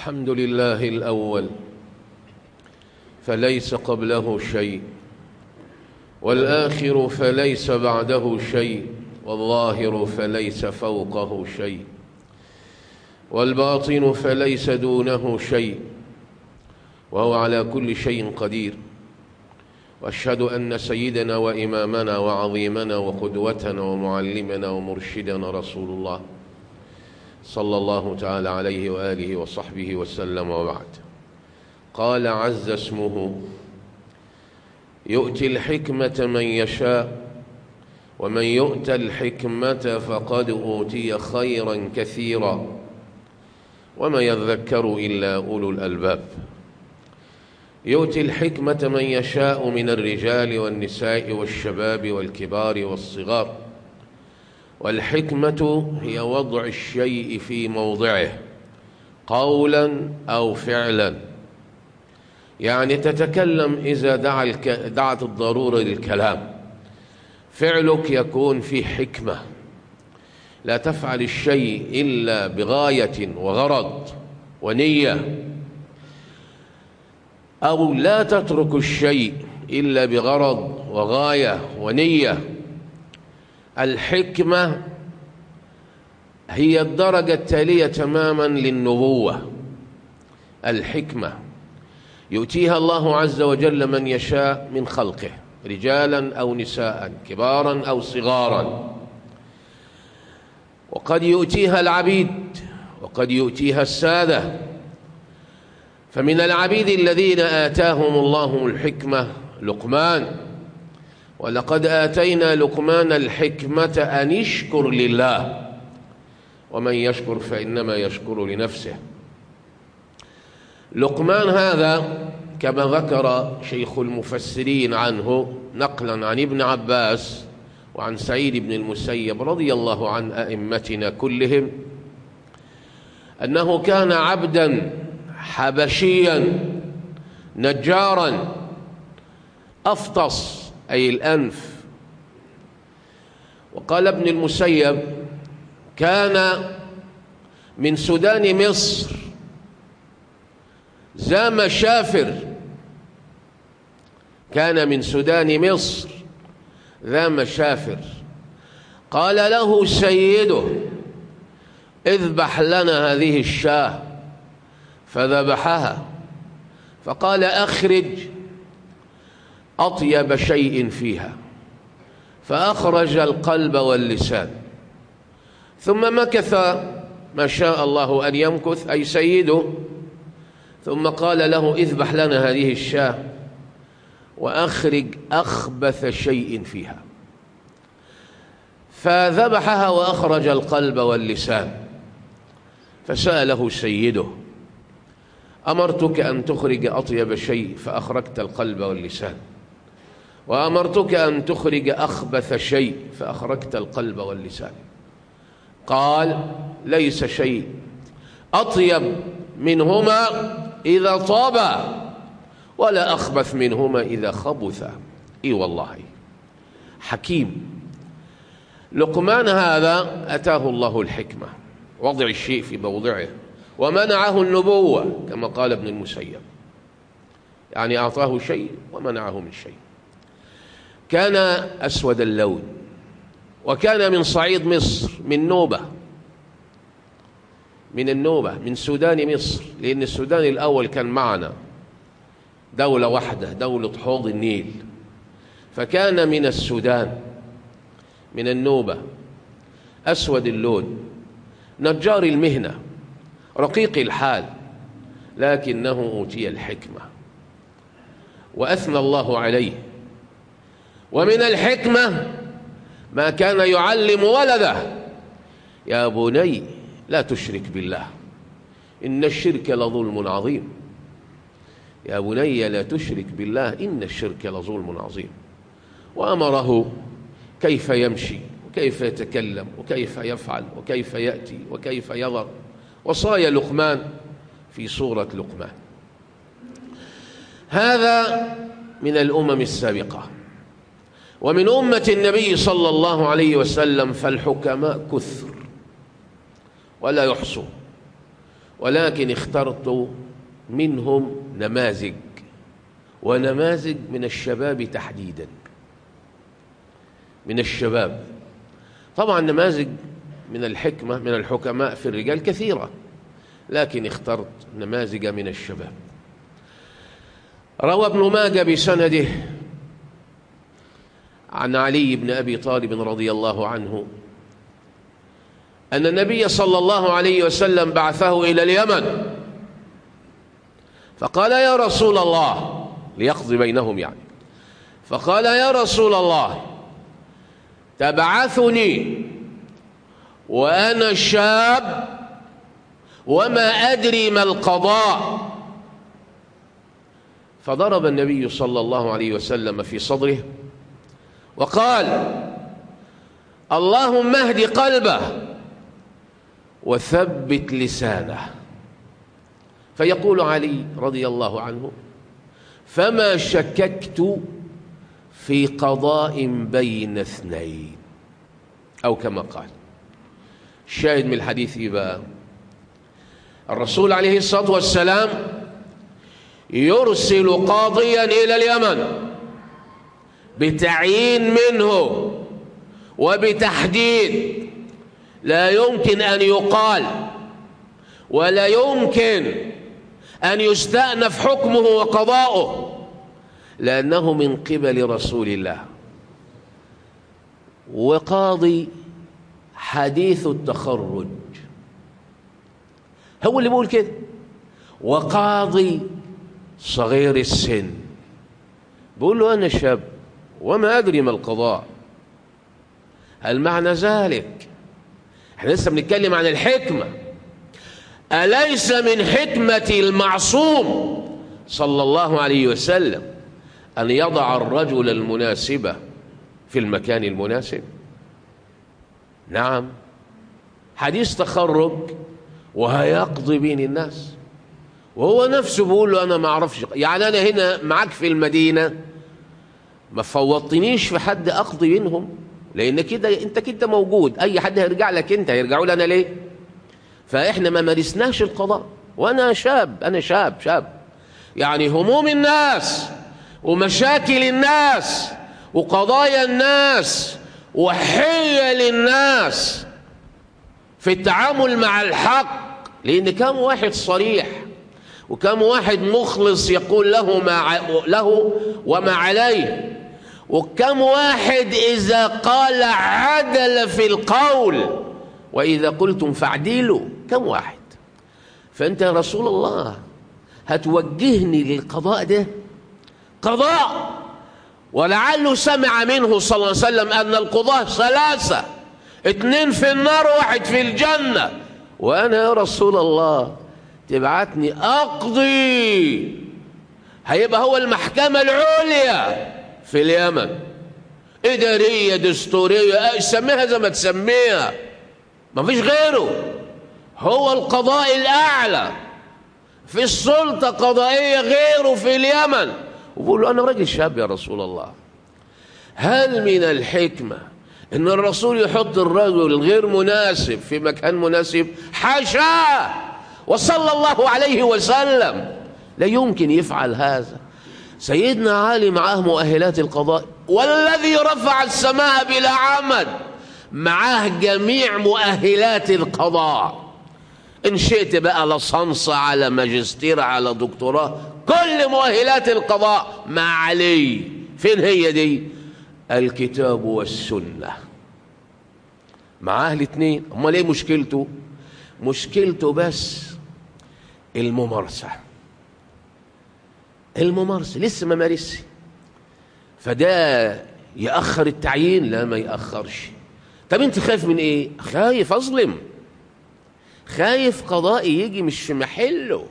الحمد لله الأول فليس قبله شيء، والآخر فليس بعده شيء، والظاهر فليس فوقه شيء، والباطن فليس دونه شيء، وهو على كل شيء قدير. وأشهد أن سيدنا وإمامنا وعظيمنا وقدوتنا ومعلمنا ومرشدنا رسول الله صلى الله تعالى عليه وآله وصحبه وسلم، وبعد. قال عز اسمه: يؤتي الحكمة من يشاء، ومن يؤت الحكمة فقد أوتي خيرا كثيرا، وما يذكر إلا أولو الألباب. يؤتي الحكمة من يشاء من الرجال والنساء والشباب والكبار والصغار، والحكمة هي وضع الشيء في موضعه قولا أو فعلا، يعني تتكلم إذا دعت الضرورة للكلام، فعلك يكون فيه حكمة، لا تفعل الشيء إلا بغاية وغرض ونية، أو لا تترك الشيء إلا بغرض وغاية ونية. الحكمة هي الدرجة التالية تماما للنبوة. الحكمة يؤتيها الله عز وجل من يشاء من خلقه، رجالا أو نساء، كبارا أو صغارا، وقد يؤتيها العبيد وقد يؤتيها السادة. فمن العبيد الذين آتاهم الله الحكمة لقمان: ولقد آتينا لقمان الحكمة أن يشكر لله، ومن يشكر فإنما يشكر لنفسه. لقمان هذا كما ذكر شيخ المفسرين عنه نقلا عن ابن عباس وعن سعيد بن المسيب رضي الله عن أئمتنا كلهم، أنه كان عبدا حبشيا نجارا أفطس، أي الأنف. وقال ابن المسيب: كان من سودان مصر ذا مشافر، كان من سودان مصر ذا مشافر. قال له سيده: اذبح لنا هذه الشاة، فذبحها، فقال: أخرج أطيب شيء فيها، فأخرج القلب واللسان. ثم مكث ما شاء الله أن يمكث، أي سيده، ثم قال له: اذبح لنا هذه الشاة وأخرج أخبث شيء فيها، فذبحها وأخرج القلب واللسان. فسأله سيده: أمرتك أن تخرج أطيب شيء فأخرجت القلب واللسان، وأمرتك أن تخرج أخبث شيء فأخرجت القلب واللسان. قال: ليس شيء أطيب منهما إذا طابا، ولا أخبث منهما إذا خبثا. إي والله حكيم. لقمان هذا أتاه الله الحكمة، وضع الشيء في موضعه، ومنعه النبوة كما قال ابن المسيب، يعني أعطاه شيء ومنعه من شيء. كان أسود اللون، وكان من صعيد مصر، من نوبة، من النوبة، من سودان مصر، لأن السودان الأول كان معنا دولة واحدة، دولة حوض النيل، فكان من السودان، من النوبة، أسود اللون، نجار المهنة، رقيق الحال، لكنه أوتي الحكمة وأثنى الله عليه. ومن الحكمة ما كان يعلم ولده: يا بني لا تشرك بالله إن الشرك لظلم عظيم. يا بني لا تشرك بالله إن الشرك لظلم عظيم. وأمره كيف يمشي وكيف يتكلم وكيف يفعل وكيف يأتي وكيف يظهر. وصايا لقمان في سورة لقمان. هذا من الأمم السابقة. ومن أمة النبي صلى الله عليه وسلم فالحكماء كثر ولا يحصوا، ولكن اخترت منهم نماذج، ونماذج من الشباب تحديدا، من الشباب. طبعا نماذج من الحكمة من الحكماء في الرجال كثيرة، لكن اخترت نماذج من الشباب. روى ابن ماجه بسنده عن علي بن أبي طالب رضي الله عنه أن النبي صلى الله عليه وسلم بعثه إلى اليمن، فقال يا رسول الله، ليقضي بينهم يعني، فقال يا رسول الله تبعثني وأنا شاب وما أدري ما القضاء. فضرب النبي صلى الله عليه وسلم في صدره وقال اللهم اهد قلبه وثبت لسانه. فيقول علي رضي الله عنه فما شككت في قضاء بين اثنين، أو كما قال. الشاهد من الحديث بقى الرسول عليه الصلاة والسلام يرسل قاضيا إلى اليمن بتعيين منه وبتحديد، لا يمكن أن يقال ولا يمكن أن يستأنف حكمه وقضاؤه، لأنه من قبل رسول الله. وقاضي حديث التخرج هو اللي بيقول كده، وقاضي صغير السن بيقول له أنا شاب وما أدري ما القضاء. هل معنى ذلك احنا لسه بنتكلم عن الحكمة؟ أليس من حكمة المعصوم صلى الله عليه وسلم أن يضع الرجل المناسب في المكان المناسب؟ نعم، حديث تخرج وهيقضي بين الناس، وهو نفسه بيقول له أنا ما أعرفش، يعني أنا هنا معاك في المدينة ما فوضتنيش في حد أقضي بينهم، لأن كده أنت كده موجود، أي حد هيرجع لك أنت، هيرجعوا لي أنا ليه؟ فإحنا ما مارسناش القضاء، وأنا شاب، أنا شاب يعني هموم الناس ومشاكل الناس وقضايا الناس وحيل الناس في التعامل مع الحق، لأن كم واحد صريح وكم واحد مخلص يقول له وما عليه، وكم واحد إذا قال عدل في القول، وإذا قلتم فاعدلوا، كم واحد. فأنت يا رسول الله هتوجهني للقضاء ده قضاء، ولعله سمع منه صلى الله عليه وسلم أن القضاة ثلاثة، 2 في النار و1 في الجنة، وأنا يا رسول الله تبعتني أقضي، هيبقى هو المحكمة العليا في اليمن، إدارية دستورية سميها زي ما تسميها، ما فيش غيره، هو القضاء الأعلى، في السلطة قضائية غيره في اليمن. وبقول له أنا راجل شاب يا رسول الله، هل من الحكمة إن الرسول يحط الرجل الغير مناسب في مكان مناسب؟ حاشاه وصلى الله عليه وسلم، لا يمكن يفعل هذا. سيدنا علي معاه مؤهلات القضاء، والذي رفع السماء بلا عمد معاه جميع مؤهلات القضاء، إن شئت بقى لصنص على ماجستير على دكتوراه، كل مؤهلات القضاء مع علي. فين هي دي؟ الكتاب والسنة معاه الاثنين. امال ايه مشكلته؟ مشكلته بس الممارسة لسه ما مارسش، فده يأخر التعيين؟ لا ما يأخرش. طب انت خايف من ايه؟ خايف اظلم، خايف قضائي يجي مش في محله،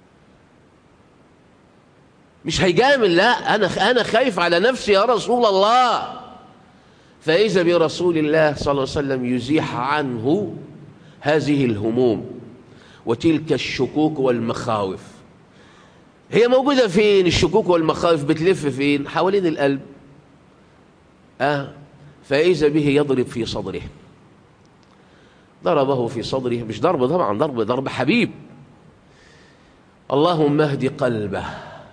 مش هيجامل، لا انا خايف على نفسي يا رسول الله. فإذا برسول الله صلى الله عليه وسلم يزيح عنه هذه الهموم وتلك الشكوك والمخاوف. هي موجودة فين الشكوك والمخاوف؟ بتلف فين؟ حوالين القلب. فإذا به يضرب في صدره، ضربه في صدره، مش ضرب طبعا، ضرب حبيب، اللهم اهد قلبه.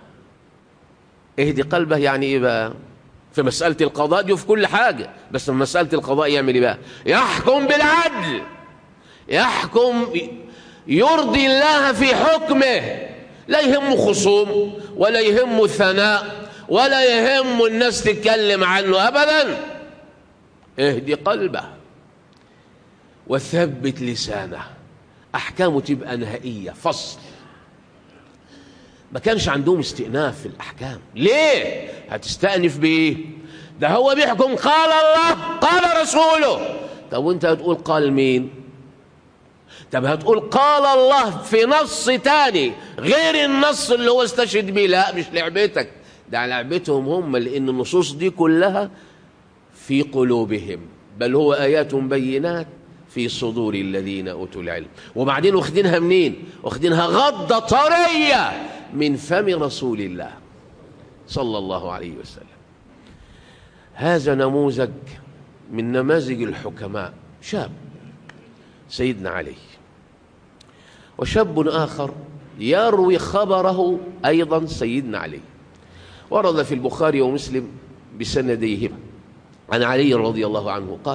اهدي قلبه يعني ايه بقى؟ في مسألة القضاء دي وفي كل حاجة، بس في مسألة القضاء يعمل ايه بقى؟ يحكم بالعدل، يحكم يرضي الله في حكمه، لا يهمه خصوم ولا يهمه ثناء ولا يهمه الناس تتكلم عنه أبدا. اهدي قلبه وثبت لسانه، أحكامه تبقى نهائية فصل. ما كانش عندهم استئناف في الأحكام. ليه؟ هتستأنف بإيه؟ ده هو بيحكم قال الله قال رسوله. طب وانت هتقول قال مين؟ طب هتقول قال الله في نص تاني غير النص اللي هو استشهد بيه. لا، مش لعبتك، ده لعبتهم هم، لأن النصوص دي كلها في قلوبهم، بل هو آيات بينات في صدور الذين أوتوا العلم. وبعدين واخدينها منين؟ واخدينها غضة طرية من فم رسول الله صلى الله عليه وسلم. هذا نموذج من نماذج الحكماء، شاب سيدنا علي. وشاب آخر يروي خبره أيضا سيدنا علي، ورد في البخاري ومسلم بسنديهما عن علي رضي الله عنه قال: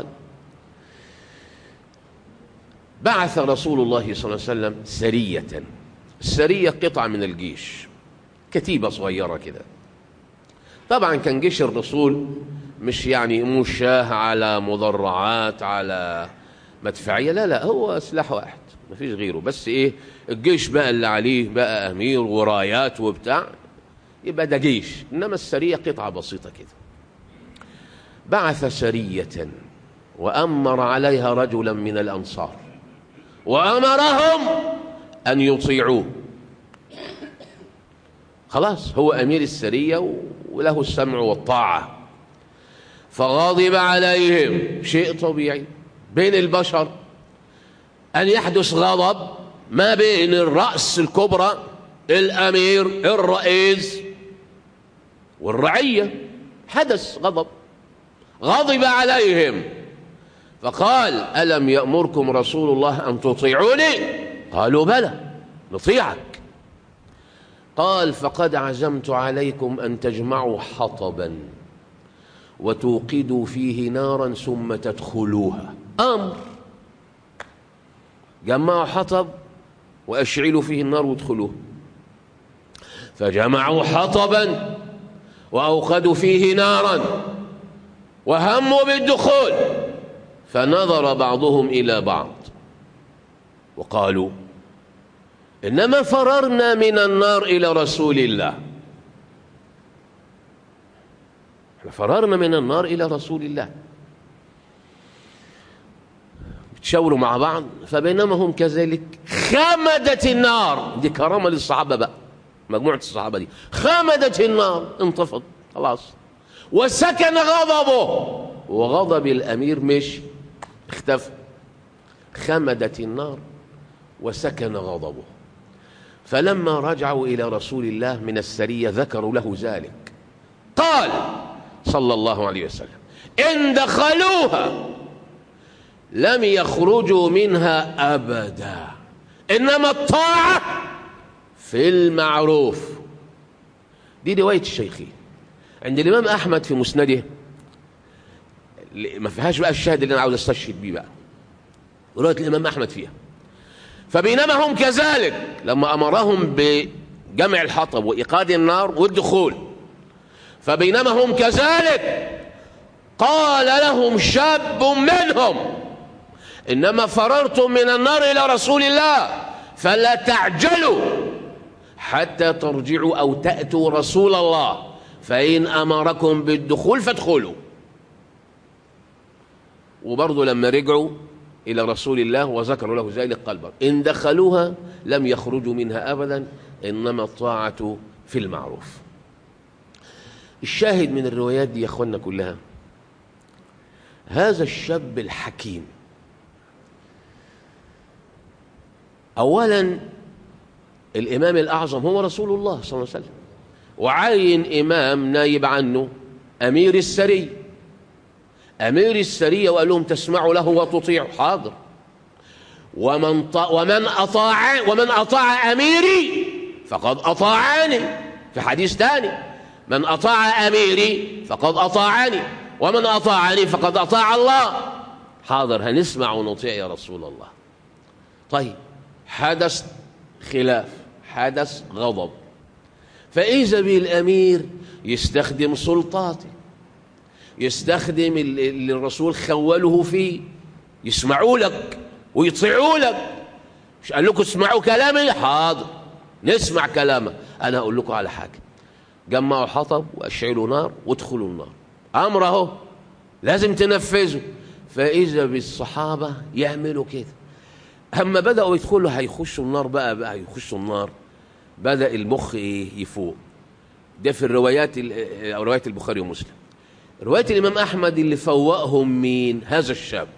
بعث رسول الله صلى الله عليه وسلم سرية. السرية قطعة من الجيش، كتيبة صغيرة كده. طبعا كان جيش الرسول مش يعني مشاه على مدرعات على مدفعية، لا لا، هو سلاح واحد مفيش غيره. بس ايه، الجيش بقى اللي عليه بقى أمير ورايات وبتاع، يبقى ده جيش. إنما السرية قطعة بسيطة كده. بعث سرية وأمر عليها رجلا من الأنصار وأمرهم أن يطيعوه. خلاص هو أمير السرية وله السمع والطاعة. فغضب عليهم، شيء طبيعي بين البشر أن يحدث غضب ما بين الرأس الكبرى الأمير الرئيس والرعية. حدث غضب عليهم فقال: ألم يأمركم رسول الله أن تطيعوني؟ قالوا: بلى نطيعك. قال: فقد عزمت عليكم أن تجمعوا حطبا وتوقدوا فيه نارا ثم تدخلوها. أمر، جمعوا حطب وأشعلوا فيه النار وادخلوه. فجمعوا حطبا وأوقدوا فيه نارا وهموا بالدخول، فنظر بعضهم إلى بعض وقالوا: إنما فررنا من النار إلى رسول الله. احنا فررنا من النار إلى رسول الله. بتشاوروا مع بعض، فبينما هم كذلك خمدت النار. دي كرامة للصحابة بقى، مجموعة الصحابة دي خمدت النار، انطفت خلاص. وسكن غضبه، وغضب الأمير مش اختفى. خمدت النار وسكن غضبه. فلما رجعوا إلى رسول الله من السرية ذكروا له ذلك. قال صلى الله عليه وسلم: إن دخلوها لم يخرجوا منها أبدا، إنما الطاعة في المعروف. دي رواية الشيخين عند الإمام أحمد في مسنده، ما فيهاش بقى الشاهد اللي أنا عاوز أستشهد بيه بقى، رواية الإمام أحمد فيها: فبينما هم كذلك لما أمرهم بجمع الحطب وإيقاد النار والدخول، فبينما هم كذلك قال لهم شاب منهم: إنما فررتم من النار إلى رسول الله فلا تعجلوا حتى ترجعوا أو تأتوا رسول الله، فإن أمركم بالدخول فادخلوا. وبرضه لما رجعوا إلى رسول الله وذكروا له ذلك قال: إن دخلوها لم يخرجوا منها أبدا، إنما الطاعة في المعروف. الشاهد من الروايات دي يا أخوانا كلها، هذا الشاب الحكيم أولا الإمام الأعظم هو رسول الله صلى الله عليه وسلم، وعين إمام نايب عنه أمير السري. أمير السرية وقال لهم: تسمعوا له وتطيعوا. حاضر. ومن أطاع أميري فقد أطاعني، في حديث تاني: من أطاع أميري فقد أطاعني، ومن أطاعني فقد أطاع الله. حاضر، هنسمع ونطيع يا رسول الله. طيب، حدث خلاف، حدث غضب، فإذا بالأمير يستخدم سلطاته، يستخدم اللي الرسول خوله فيه، يسمعوا لك ويطيعوا لك. مش قال لكم اسمعوا كلامي؟ حاضر نسمع كلامه. أنا أقول لكم على حاجة: جمعوا حطب وأشعلوا نار وادخلوا النار، أمر أهو لازم تنفذوا. فإذا بالصحابة يعملوا كده. أما بدأوا يدخلوا هيخشوا النار، بقى يخشوا النار، بدأ المخ يفوق. ده في الروايات، روايات البخاري ومسلم. رواية الإمام أحمد اللي فوقهم مين؟ هذا الشاب.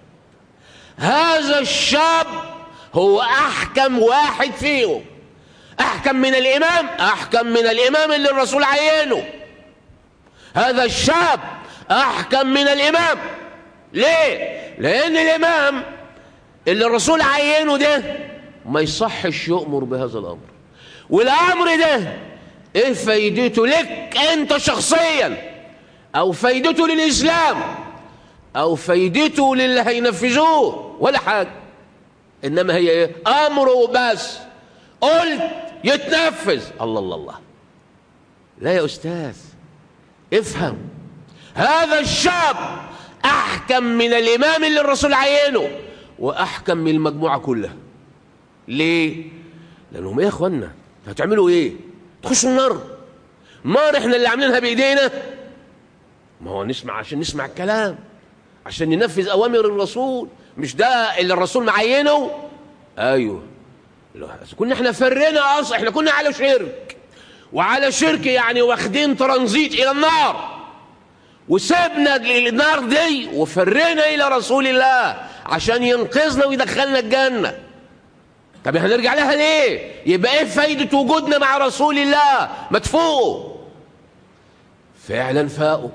هذا الشاب هو أحكم واحد فيهم، أحكم من الإمام، أحكم من الإمام اللي الرسول عينه. هذا الشاب أحكم من الإمام. ليه؟ لأن الإمام اللي الرسول عينه ده ما يصحش يؤمر بهذا الأمر، والأمر ده إيه فايدته لك أنت شخصيا، أو فايدته للإسلام، أو فايدته للي هينفذوه؟ ولا حاجة. إنما هي إيه؟ أمره بس، قلت يتنفذ. الله الله الله. لا يا أستاذ، افهم. هذا الشاب أحكم من الإمام اللي الرسول عينه، وأحكم من المجموعة كلها. ليه؟ لأنهم إيه يا أخوانا؟ هتعملوا إيه؟ تخشوا النار؟ النار إحنا اللي عاملينها بإيدينا؟ ما هو نسمع عشان نسمع الكلام، عشان ننفذ أوامر الرسول، مش ده اللي الرسول معينه؟ أيوه. كنا احنا فرنا أصلا، احنا كنا على شرك، وعلى شرك يعني واخدين ترانزيت إلى النار، وسبنا النار دي وفرنا إلى رسول الله عشان ينقذنا ويدخلنا الجنة. طب هنرجع لها ليه؟ يبقى ايه فايدة وجودنا مع رسول الله؟ ما تفوقوا. فعلا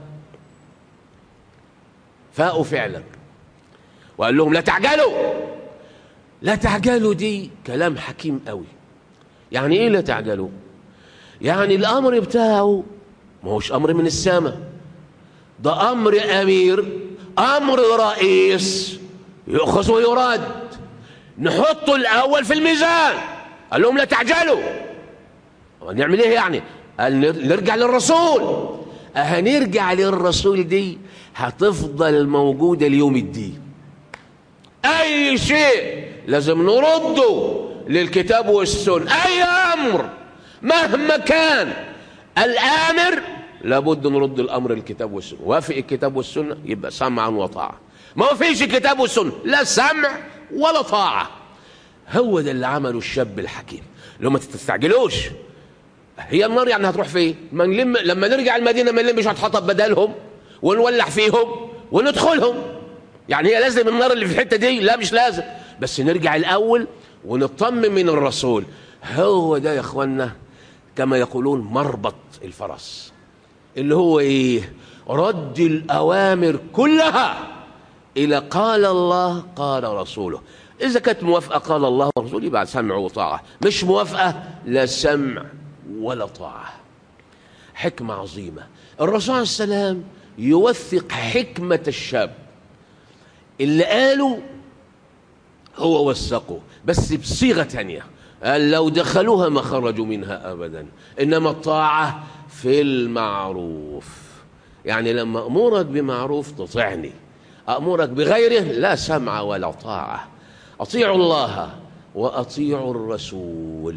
فاقوا فعلا، وقال لهم لا تعجلوا. لا تعجلوا دي كلام حكيم قوي. يعني ايه لا تعجلوا؟ يعني الامر بتاعه ما هوش امر من السماء، ده امر امير، امر رئيس، يؤخذ ويراد. نحطه الاول في الميزان. قال لهم لا تعجلوا. نعمل ايه يعني؟ قال نرجع للرسول. هنرجع للرسول دي هتفضل موجودة ليوم الدين. اي شيء لازم نرده للكتاب والسنة، اي امر مهما كان الامر لابد نرد الامر للكتاب والسنة. وافق الكتاب والسنة يبقى سمعا وطاعة، ما فيش الكتاب والسنة لا سمع ولا طاعة. هو ده اللي عمله الشاب الحكيم. لو ما تستعجلوش، هي النار يعني هتروح فين؟ لما نرجع المدينة ما نلمش هتحطب بدلهم ونولع فيهم وندخلهم. يعني هي لازم النار اللي في الحتة دي؟ لا مش لازم، بس نرجع الأول ونطمن من الرسول. هو ده يا اخوانا كما يقولون مربط الفرس، اللي هو ايه؟ رد الأوامر كلها إلى قال الله قال رسوله. إذا كانت موافقة قال الله ورسوله بعد سمع وطاعة، مش موافقة لا سمع ولا طاعة. حكمة عظيمة. الرسول عليه السلام يوثق حكمة الشاب اللي قالوا، هو وثقه بس بصيغة تانية. قال لو دخلوها ما خرجوا منها أبدا، إنما الطاعة في المعروف. يعني لما أمورك بمعروف تطعني، أمورك بغيره لا سمع ولا طاعة. أطيعوا الله وأطيعوا الرسول.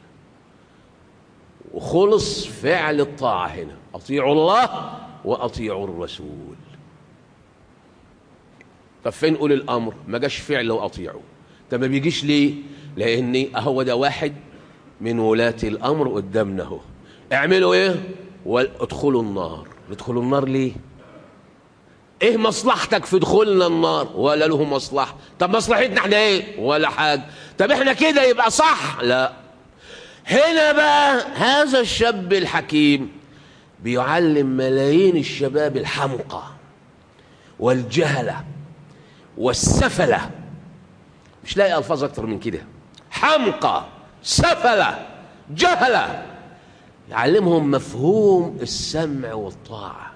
وخلص فعل الطاعة هنا، أطيعوا الله وأطيعوا الرسول. طب فين قول الأمر؟ ما جاش فعل وأطيعوا. طب ما بيجيش ليه؟ لأن هو ده واحد من ولاة الأمر قدامنا اهو. اعملوا ايه؟ ادخلوا النار. ندخلوا النار ليه؟ ايه مصلحتك في دخولنا النار؟ ولا له مصلحة. طب مصلحتنا احنا ايه؟ ولا حاجة. طب احنا كده يبقى صح؟ لا. هنا بقى هذا الشاب الحكيم بيعلم ملايين الشباب الحمقى والجهلة والسفلة. مش لاقي ألفاظ أكتر من كده. حمقى، سفلة، جهلة، يعلمهم مفهوم السمع والطاعة،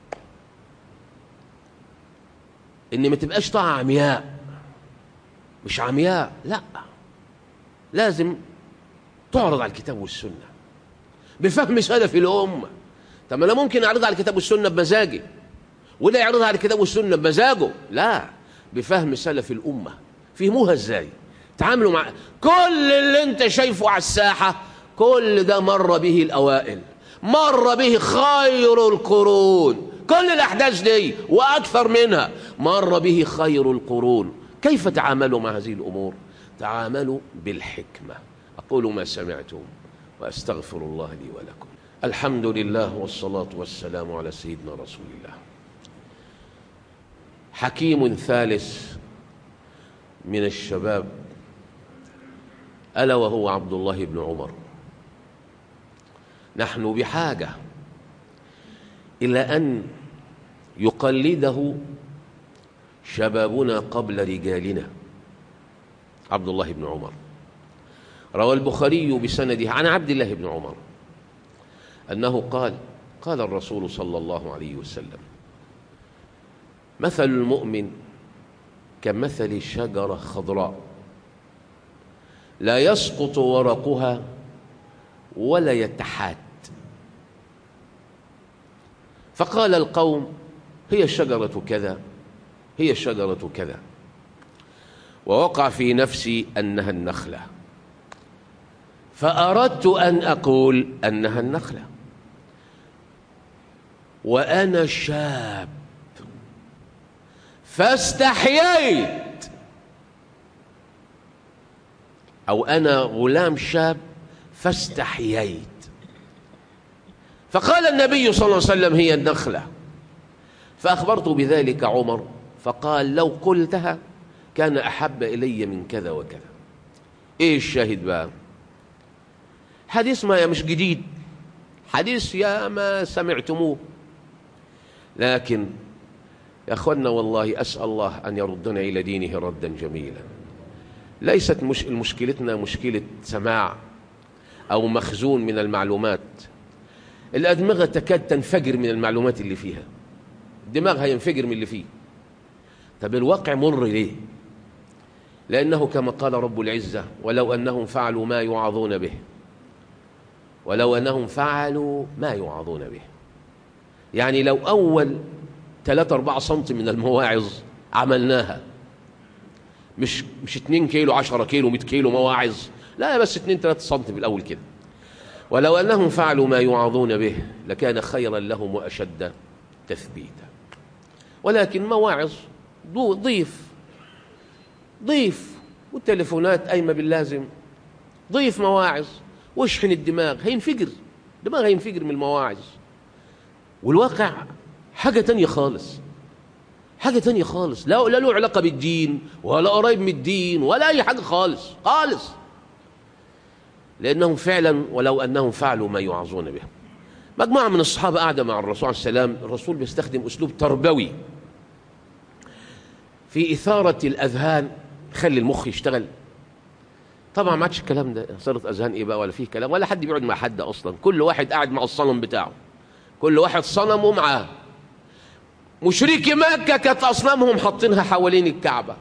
إن ما تبقاش طاعة عمياء، مش عمياء، لا، لازم تعرض على الكتاب والسنة بفهم سلف الأمة. طب أنا ممكن أعرضها على الكتاب والسنة بمزاجي ولا يعرضها على الكتاب والسنة بمزاجه؟ لا، بفهم سلف الأمة. فهموها إزاي؟ تعاملوا مع كل اللي أنت شايفه على الساحة، كل ده مر به الأوائل، مر به خير القرون، كل الأحداث دي وأكثر منها مر به خير القرون. كيف تعاملوا مع هذه الأمور؟ تعاملوا بالحكمة. أقول ما سمعتم وأستغفر الله لي ولكم. الحمد لله والصلاة والسلام على سيدنا رسول الله. حكيم ثالث من الشباب ألا وهو عبد الله بن عمر. نحن بحاجة إلى أن يقلده شبابنا قبل رجالنا. عبد الله بن عمر روى البخاري بسنده عن عبد الله بن عمر أنه قال الرسول صلى الله عليه وسلم: مثل المؤمن كمثل شجرة خضراء لا يسقط ورقها ولا يتحات. فقال القوم: هي الشجرة كذا، هي الشجرة كذا. ووقع في نفسي أنها النخلة، فأردت أن أقول أنها النخلة وأنا شاب، فاستحييت، أو أنا غلام شاب فاستحييت. فقال النبي صلى الله عليه وسلم: هي النخلة. فأخبرت بذلك عمر، فقال: لو قلتها كان أحب إلي من كذا وكذا. إيه الشاهد بقى؟ حديث ما مش جديد، حديث يا ما سمعتموه، لكن يا أخوانا والله أسأل الله أن يردنا إلى دينه ردا جميلا. ليست مشكلتنا مشكلة سماع أو مخزون من المعلومات. الأدمغة تكاد تنفجر من المعلومات اللي فيها، الدماغ هينفجر من اللي فيه. طب الواقع مر ليه؟ لأنه كما قال رب العزة: ولو أنهم فعلوا ما يوعظون به، ولو أنهم فعلوا ما يوعظون به. يعني لو أول 3-4 سنتي من المواعظ عملناها، مش 2 كيلو 10 كيلو 100 كيلو مواعظ، لا، بس 2-3 سنتي في الأول كده. ولو أنهم فعلوا ما يوعظون به لكان خيرا لهم وأشد تثبيتا. ولكن مواعظ ضيف والتليفونات قايمة باللازم، ضيف مواعظ واشحن الدماغ، هينفجر الدماغ، هينفجر من المواعظ. والواقع حاجة تانية خالص، حاجة تانية خالص، لا له علاقة بالدين ولا قريب من الدين ولا أي حاجة خالص. لأنهم فعلا ولو أنهم فعلوا ما يوعظون به. مجموعة من الصحابة قاعدة مع الرسول عليه السلام، الرسول بيستخدم أسلوب تربوي في إثارة الأذهان، خلي المخ يشتغل. طبعا ما عادش الكلام ده، صارت أذهان إيه بقى، ولا فيه كلام، ولا حد بيقعد مع حد أصلا، كل واحد قاعد مع الصنم بتاعه، كل واحد صنمه معاه. مشركي مكة كانت أصنامهم حاطينها حوالين الكعبة،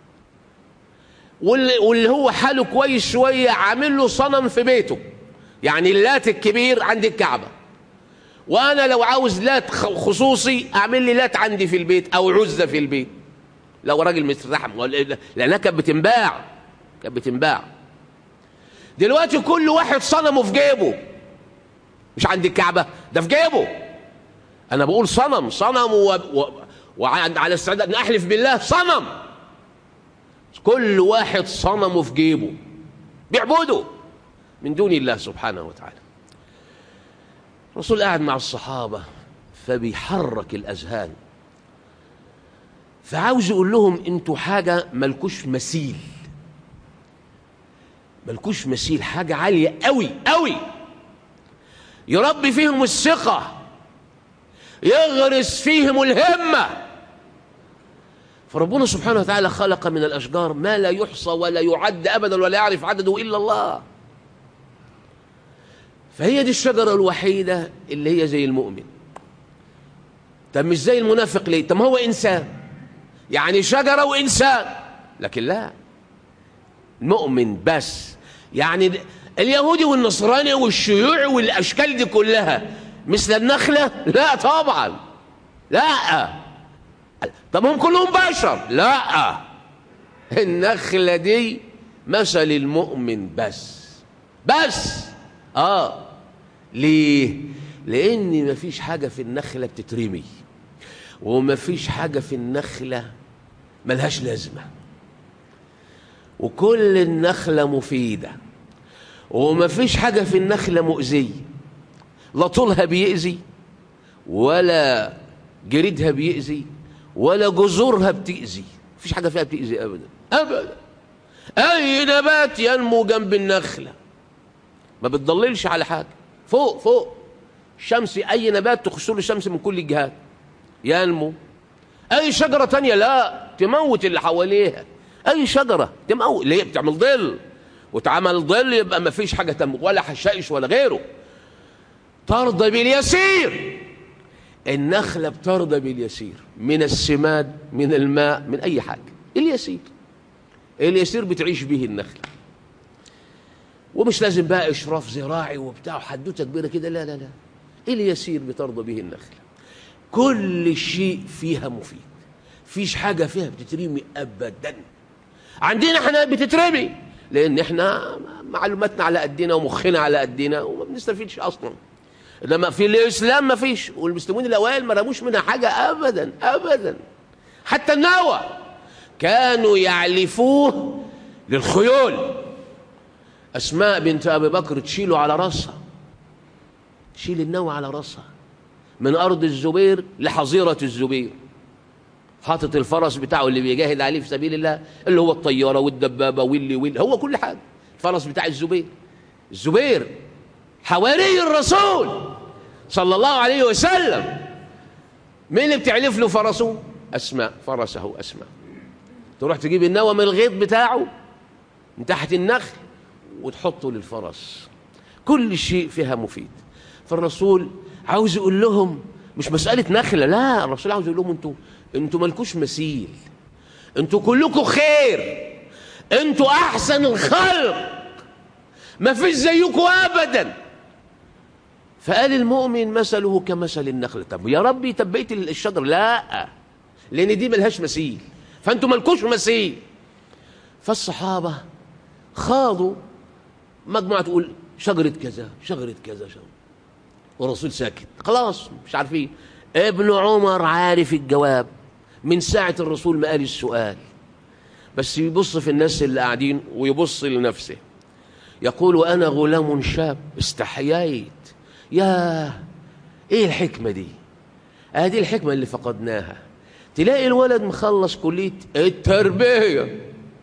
واللي هو حاله كويس شوية عامل له صنم في بيته، يعني اللات الكبير عند الكعبة، وأنا لو عاوز لات خصوصي أعمل لي لات عندي في البيت أو عزة في البيت لو راجل مسترحم، لأنها كانت بتنباع. دلوقتي كل واحد صنمه في جيبه، مش عند الكعبة، ده في جيبه. أنا بقول صنم وعلى استعداد أن أحلف بالله صنم. كل واحد صنمه في جيبه بيعبده من دون الله سبحانه وتعالى. الرسول قاعد مع الصحابة فبيحرك الأذهان، فعاوز يقول لهم: انتوا حاجة ملكوش مثيل، حاجة عالية قوي قوي، يربي فيهم الثقة، يغرس فيهم الهمة. فربنا سبحانه وتعالى خلق من الأشجار ما لا يحصى ولا يعد أبدا ولا يعرف عدده إلا الله. فهي دي الشجرة الوحيدة اللي هي زي المؤمن. طب مش زي المنافق ليه؟ طب ما هو إنسان، يعني شجرة وإنسان. لكن لا، المؤمن بس. يعني اليهودي والنصراني والشيوعي والأشكال دي كلها مثل النخلة؟ لا طبعا، لا. طب هم كلهم بشر؟ لا، النخلة دي مثل المؤمن بس. ليه؟ لأن مفيش حاجة في النخلة بتترمي، ومفيش حاجة في النخلة ملهاش لازمة، وكل النخلة مفيدة، ومفيش حاجة في النخلة مؤذية، لا طولها بيأذي ولا جريدها بيأذي ولا جذورها بتأذي. مفيش حاجة فيها بتأذي أبدا أبدا. أي نبات ينمو جنب النخلة ما بتضللش على حاجة، فوق الشمس، أي نبات تخش له الشمس من كل الجهات ينمو. أي شجرة تانية لا، تموت اللي حواليها. أي شجرة تموت، اللي هي بتعمل ظل، وتعمل ظل يبقى ما فيش حاجة تموت، ولا حشائش ولا غيره. ترضى باليسير، النخلة بترضى باليسير، من السماد، من الماء، من أي حاجة. اليسير بتعيش به النخلة، ومش لازم بقى إشراف زراعي وبتاع حدوتة كبيرة كده، لا لا لا. اليسير بترضى به النخلة. كل شيء فيها مفيد، فيش حاجة فيها بتترمي أبدا. عندنا احنا بتترمي لأن احنا معلوماتنا على قدنا ومخنا على قدنا وما بنستفيدش أصلا. إنما في الإسلام ما فيش، والمسلمين الأوائل ما رموش منها حاجة أبدا أبدا. حتى النوى كانوا يعلفوه للخيول. أسماء بنت أبي بكر تشيله على رأسها، تشيل النوى على رأسها من أرض الزبير لحظيرة الزبير، حاطط الفرس بتاعه اللي بيجاهد عليه في سبيل الله، اللي هو الطيارة والدبابة واللي هو كل حاجة. الفرس بتاع الزبير حواري الرسول صلى الله عليه وسلم. مين اللي بتعلف له فرسه؟ أسماء، فرسه أسماء. تروح تجيب النوى من الغيط بتاعه من تحت النخل وتحطه للفرس. كل شيء فيها مفيد. فالرسول عاوز يقول لهم مش مسألة نخلة، لا، الرسول عاوز يقول لهم انتوا مالكوش مثيل، انتوا كلكم خير، انتوا أحسن الخلق، ما فيش زيكم أبدا. فقال المؤمن مثله كمثل النخلة. طب يا ربي، طب بقية الشجر؟ لا، لأن دي ملهاش مثيل، فأنتوا مالكوش مثيل. فالصحابة خاضوا مجموعة تقول شجرة كذا شجرة كذا والرسول ساكت، خلاص مش عارفين. ابن عمر عارف الجواب من ساعة الرسول ما قال السؤال، بس يبص في الناس اللي قاعدين ويبص لنفسه. يقول وأنا غلام شاب استحييت. ياه، ايه الحكمة دي؟ دي الحكمة اللي فقدناها. تلاقي الولد مخلص كلية التربية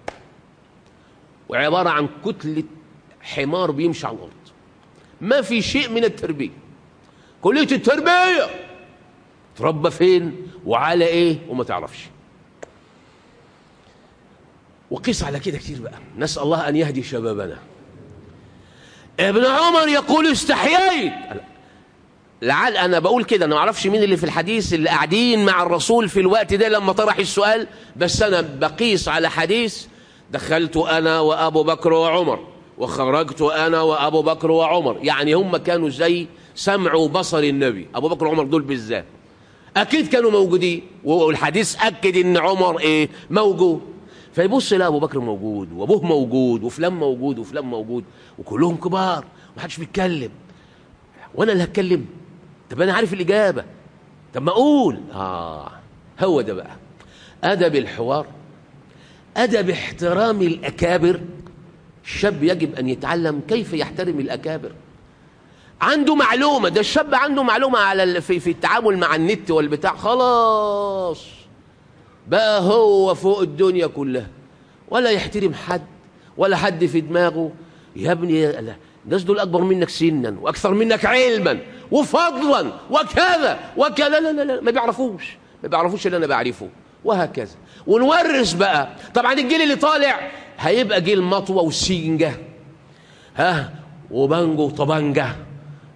وعبارة عن كتلة حمار بيمشي على الأرض، ما في شيء من التربية. كلية التربية تربى فين وعلى ايه وما تعرفش. وقيس على كده كتير بقى، نسأل الله أن يهدي شبابنا. ابن عمر يقول استحييت. لعل أنا بقول كده، أنا ما أعرفش مين اللي في الحديث اللي قاعدين مع الرسول في الوقت ده لما طرح السؤال، بس أنا بقيس على حديث دخلت أنا وأبو بكر وعمر وخرجت أنا وأبو بكر وعمر، يعني هم كانوا زي سمع وبصر النبي. أبو بكر وعمر دول بالذات أكيد كانوا موجودين، والحديث أكد إن عمر إيه موجود. فيبص لا، أبو بكر موجود وأبوه موجود وفلان موجود وفلان موجود وكلهم كبار ومحدش بيتكلم، وأنا اللي هتكلم؟ طب أنا عارف الإجابة، طب ما أقول. هو ده بقى أدب الحوار، أدب احترام الأكابر. الشاب يجب أن يتعلم كيف يحترم الأكابر. عنده معلومة، ده الشاب عنده معلومة على في التعامل مع النت والبتاع، خلاص بقى هو فوق الدنيا كلها، ولا يحترم حد ولا حد في دماغه. يا ابني الناس دول أكبر منك سنا وأكثر منك علما وفضلا وكذا وكذا، لا لا لا، ما بيعرفوش اللي أنا بعرفه، وهكذا. ونورث بقى. طبعا الجيل اللي طالع هيبقى جيل مطوة وسينجة، وبانجو وطبانجة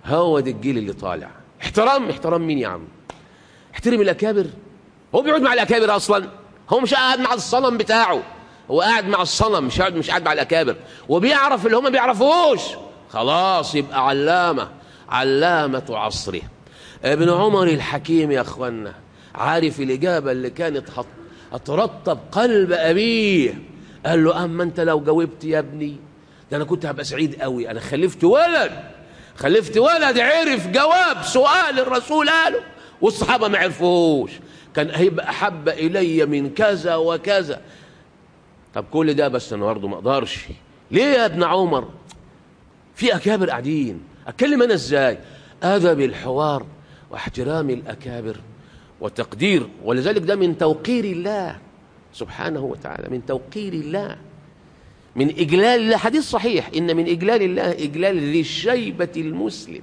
هو ده الجيل اللي طالع. احترام مين يا عم؟ احترم الأكابر. هو بيقعد مع الأكابر أصلا؟ هو مش قاعد مع الصنم بتاعه، هو قاعد مع الصنم، مش قاعد مع الأكابر، وبيعرف اللي هم ما بيعرفوش. خلاص يبقى علامة عصره. ابن عمر الحكيم يا أخوانا عارف الإجابة اللي كانت هترطب قلب أبيه. قال له أما أنت لو جاوبت يا ابني ده أنا كنت هبقى سعيد قوي، أنا خلفت ولد عرف جواب سؤال الرسول قاله والصحابة ما عرفوهوش، كان هيبقى أحب إلي من كذا وكذا. طب كل ده بس أنا برضه ما أقدرش. ليه يا ابن عمر؟ في أكابر قاعدين، أتكلم أنا إزاي؟ أدب الحوار واحترام الأكابر وتقدير، ولذلك ده من توقير الله سبحانه وتعالى، من توقير الله، من إجلال الله. حديث صحيح إن من إجلال الله إجلال ذي الشيبة المسلم.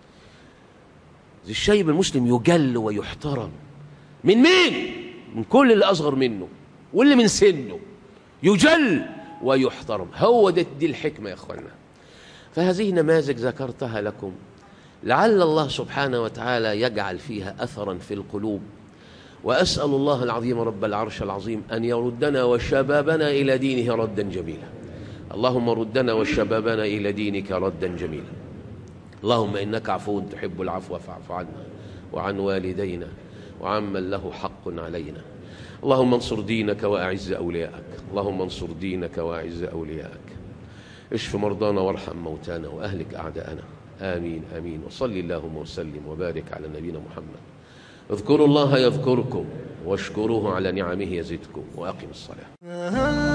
ذي الشيبة المسلم يجل ويحترم. من مين؟ من كل اللي أصغر منه واللي من سنه، يجل ويحترم. هو دي الحكمة يا أخوانا. فهذه نماذج ذكرتها لكم لعل الله سبحانه وتعالى يجعل فيها أثرا في القلوب. وأسأل الله العظيم رب العرش العظيم أن يردنا وشبابنا إلى دينه ردا جميلا. اللهم ردنا وشبابنا إلى دينك ردا جميلا. اللهم إنك عفو تحب العفو فاعف عنا وعن والدينا وعمن له حق علينا. اللهم انصر دينك وأعز أولياءك. اللهم انصر دينك وأعز أولياءك. اشف مرضانا وارحم موتانا وأهلك أعداءنا. آمين آمين. وصل اللهم وسلم وبارك على نبينا محمد. اذكروا الله يذكركم واشكروه على نعمه يزدكم وأقم الصلاة.